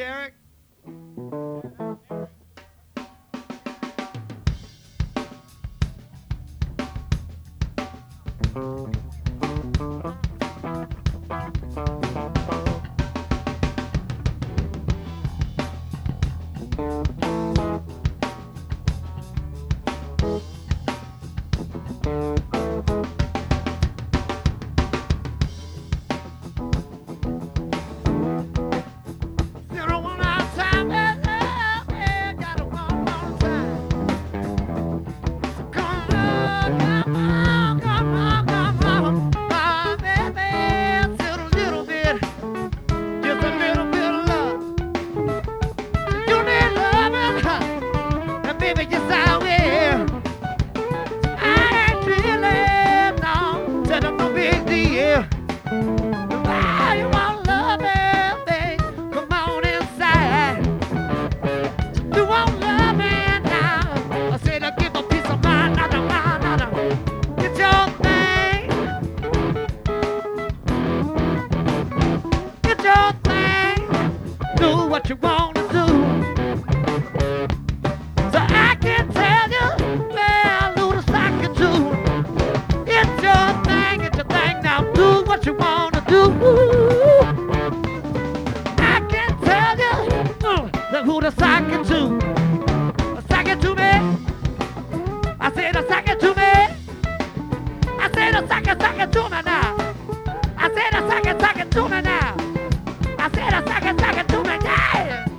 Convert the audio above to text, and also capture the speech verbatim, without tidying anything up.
Derek. Do what you want to do. So I can tell you, man, little socket too. It's your thing, it's your thing. Now do what you want to do. I can tell you, uh, who to sock it to. Sock it to me. I said, a sock it to me. I said, a sock it, sock it to me now. I said, a sock it, sock it to me now. I said, a sock it, sock it to me now.